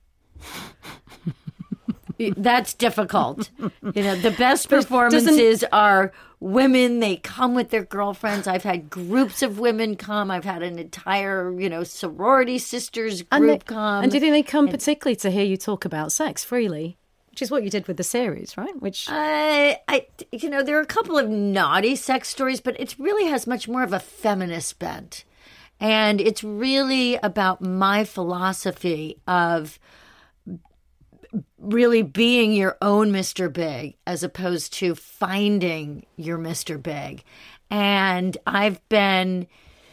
That's difficult. You know, the best performances are women. They come with their girlfriends. I've had groups of women come. I've had an entire, you know, sorority sisters group and they, come. And do you think they come and, particularly to hear you talk about sex freely? Which is what you did with the series, right? Which I, I, you know, there are a couple of naughty sex stories, but it really has much more of a feminist bent. And it's really about my philosophy of really being your own Mister Big as opposed to finding your Mister Big. And I've been,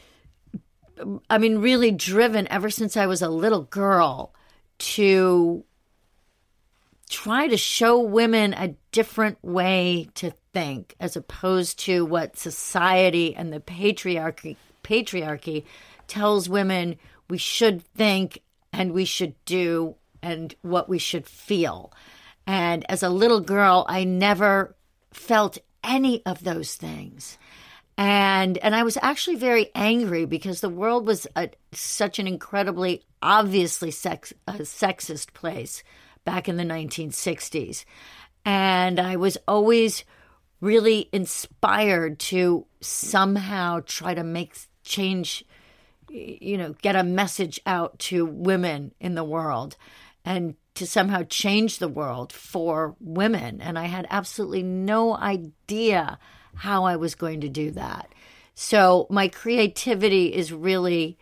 I mean, really driven ever since I was a little girl to try to show women a different way to think as opposed to what society and the patriarchy, patriarchy tells women we should think and we should do and what we should feel. And as a little girl, I never felt any of those things. And and I was actually very angry because the world was a, such an incredibly obviously sex, uh, sexist place back in the nineteen sixties. And I was always really inspired to somehow try to make change, you know, get a message out to women in the world and to somehow change the world for women. And I had absolutely no idea how I was going to do that. So my creativity is really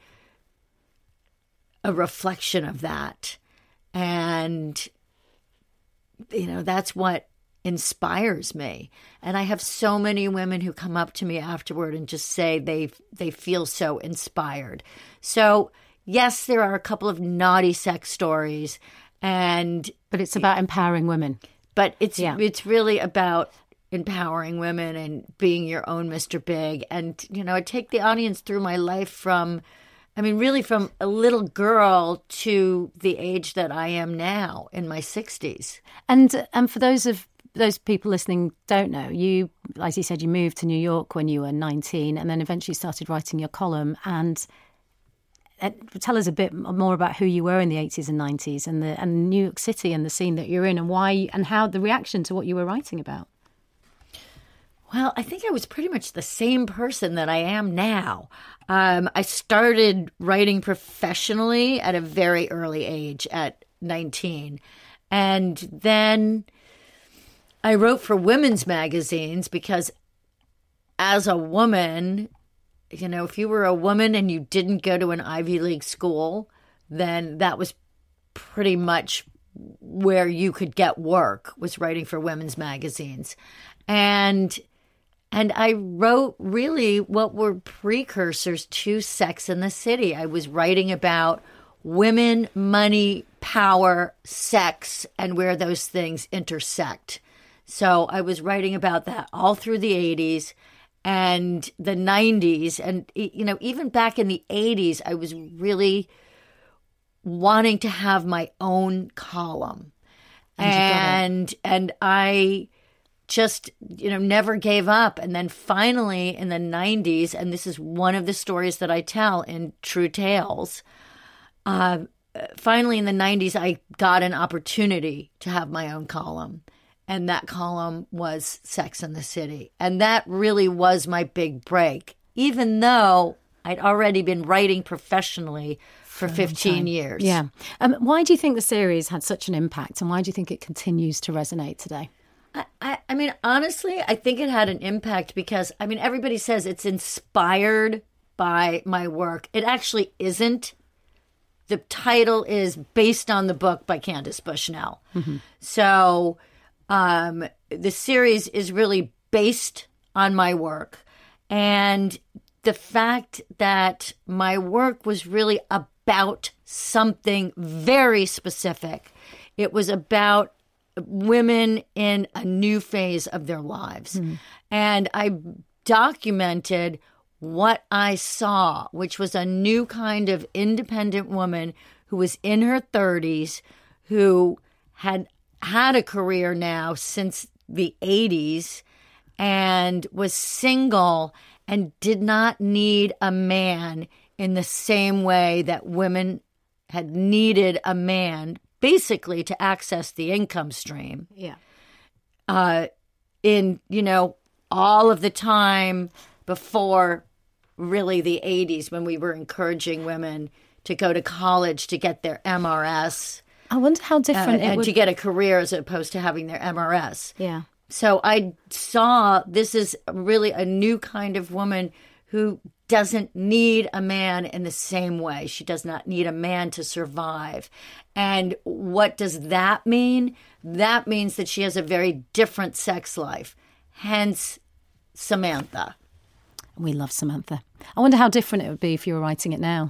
a reflection of that. And, you know, that's what inspires me. And I have so many women who come up to me afterward and just say they they feel so inspired. So yes, there are a couple of naughty sex stories, and but it's about empowering women. But it's yeah. it's really about empowering women and being your own Mister Big. And you know, I take the audience through my life from, I mean, really from a little girl to the age that I am now in my sixties. And and for those of those people listening don't know, you, as you said, you moved to New York when you were nineteen, and then eventually started writing your column. And Uh, tell us a bit more about who you were in the eighties and nineties and the and New York City and the scene that you're in, and why and how the reaction to what you were writing about. Well, I think I was pretty much the same person that I am now. Um, I started writing professionally at a very early age, at nineteen. And then I wrote for women's magazines because as a woman, you know, if you were a woman and you didn't go to an Ivy League school, then that was pretty much where you could get work, was writing for women's magazines. And and I wrote really what were precursors to Sex in the City. I was writing about women, money, power, sex, and where those things intersect. So I was writing about that all through the eighties. And the nineties, and, you know, even back in the eighties, I was really wanting to have my own column. And and, and I just, you know, never gave up. And then finally in the nineties, and this is one of the stories that I tell in True Tales, uh, finally in the nineties, I got an opportunity to have my own column. And that column was Sex and the City. And that really was my big break, even though I'd already been writing professionally for fifteen years. Yeah. Um, why do you think the series had such an impact, and why do you think it continues to resonate today? I, I, I mean, honestly, I think it had an impact because, I mean, everybody says it's inspired by my work. It actually isn't. The title is based on the book by Candace Bushnell. Mm-hmm. So um, the series is really based on my work. And the fact that my work was really about something very specific. It was about women in a new phase of their lives. Mm. And I documented what I saw, which was a new kind of independent woman who was in her thirties, who had had a career now since the eighties and was single and did not need a man in the same way that women had needed a man basically to access the income stream. Yeah. Uh, in, you know, all of the time before really the eighties when we were encouraging women to go to college to get their M R S. I wonder how different uh, it and would... to get a career as opposed to having their M R S. Yeah. So I saw this is really a new kind of woman who doesn't need a man in the same way. She does not need a man to survive. And what does that mean? That means that she has a very different sex life. Hence, Samantha. We love Samantha. I wonder how different it would be if you were writing it now.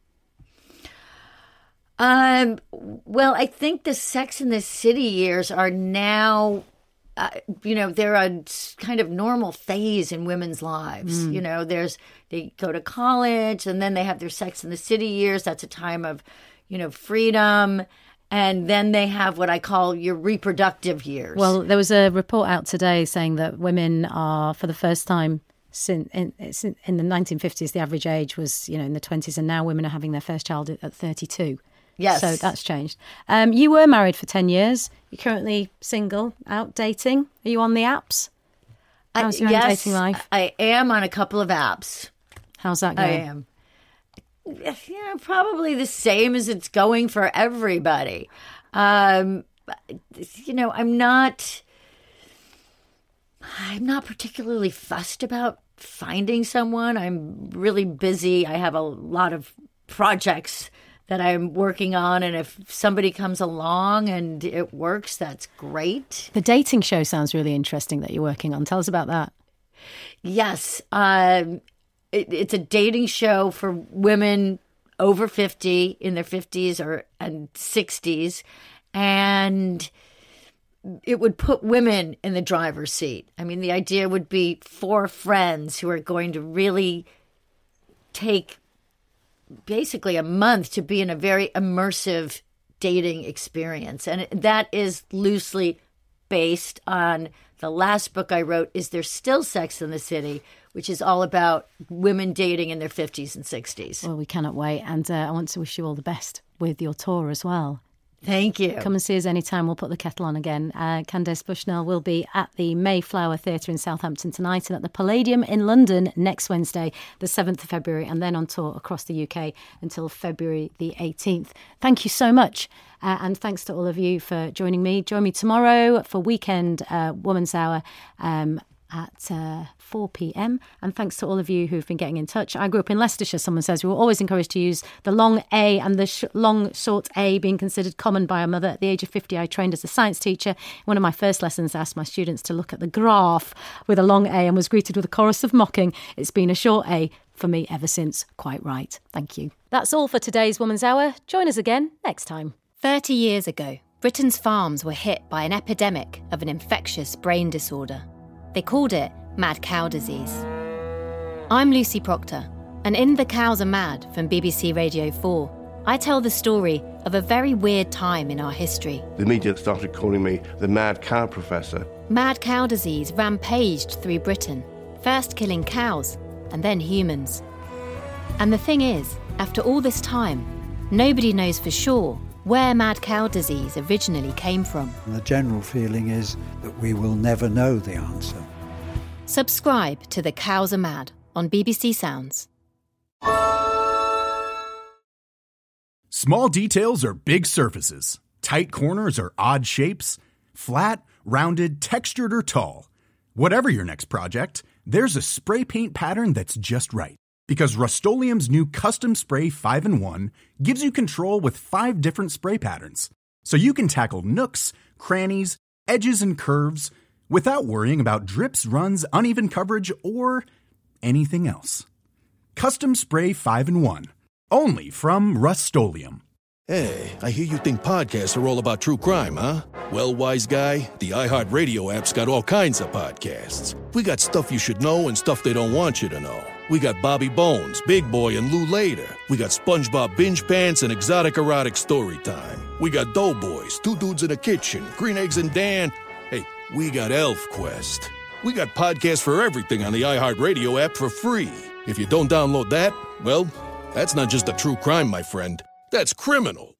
Um. Well, I think the Sex and the City years are now... Uh, you know, they're a kind of normal phase in women's lives. Mm. You know, there's they go to college and then they have their Sex and the City years. That's a time of, you know, freedom. And then they have what I call your reproductive years. Well, there was a report out today saying that women are, for the first time since in, in the nineteen fifties, the average age was, you know, in the twenties, and now women are having their first child at thirty-two. Yes. So that's changed. Um, you were married for ten years. You're currently single, out dating. Are you on the apps? How's your I, yes, dating life? I am on a couple of apps. How's that going? I am. You know, probably the same as it's going for everybody. Um, you know, I'm not... I'm not particularly fussed about finding someone. I'm really busy. I have a lot of projects that I'm working on, and if somebody comes along and it works, that's great. The dating show sounds really interesting that you're working on. Tell us about that. Yes. Um, it, it's a dating show for women over fifty, in their fifties or and sixties, and it would put women in the driver's seat. I mean, the idea would be four friends who are going to really take basically a month to be in a very immersive dating experience. And that is loosely based on the last book I wrote, Is There Still Sex in the City?, which is all about women dating in their fifties and sixties. Well, we cannot wait. And uh, I want to wish you all the best with your tour as well. Thank you. Come and see us anytime. We'll put the kettle on again. Uh, Candace Bushnell will be at the Mayflower Theatre in Southampton tonight and at the Palladium in London next Wednesday, the seventh of February, and then on tour across the U K until February the eighteenth. Thank you so much. Uh, and thanks to all of you for joining me. Join me tomorrow for Weekend uh, Woman's Hour um, at uh, four p.m. And thanks to all of you who've been getting in touch. I grew up in Leicestershire, someone says. We were always encouraged to use the long A, and the sh- long, short A being considered common by our mother. At the age of fifty, I trained as a science teacher. One of my first lessons, I asked my students to look at the graph with a long A and was greeted with a chorus of mocking. It's been a short A for me ever since. Quite right. Thank you. That's all for today's Woman's Hour. Join us again next time. Thirty years ago, Britain's farms were hit by an epidemic of an infectious brain disorder. They called it mad cow disease. I'm Lucy Proctor, and in The Cows Are Mad from B B C Radio four, I tell the story of a very weird time in our history. The media started calling me the mad cow professor. Mad cow disease rampaged through Britain, first killing cows and then humans. And the thing is, after all this time, nobody knows for sure where mad cow disease originally came from. And the general feeling is that we will never know the answer. Subscribe to The Cows Are Mad on B B C Sounds. Small details are big surfaces. Tight corners are odd shapes. Flat, rounded, textured, or tall. Whatever your next project, there's a spray paint pattern that's just right. Because Rust-Oleum's new Custom Spray five in one gives you control with five different spray patterns. So you can tackle nooks, crannies, edges, and curves without worrying about drips, runs, uneven coverage, or anything else. Custom Spray five in one. Only from Rust-Oleum. Hey, I hear you think podcasts are all about true crime, huh? Well, wise guy, the iHeartRadio app's got all kinds of podcasts. We got stuff you should know and stuff they don't want you to know. We got Bobby Bones, Big Boy, and Lou Later. We got SpongeBob Binge Pants and Exotic Erotic Story Time. We got Doughboys, Two Dudes in a Kitchen, Green Eggs and Dan. Hey, we got Elf Quest. We got podcasts for everything on the iHeartRadio app for free. If you don't download that, well, that's not just a true crime, my friend. That's criminal.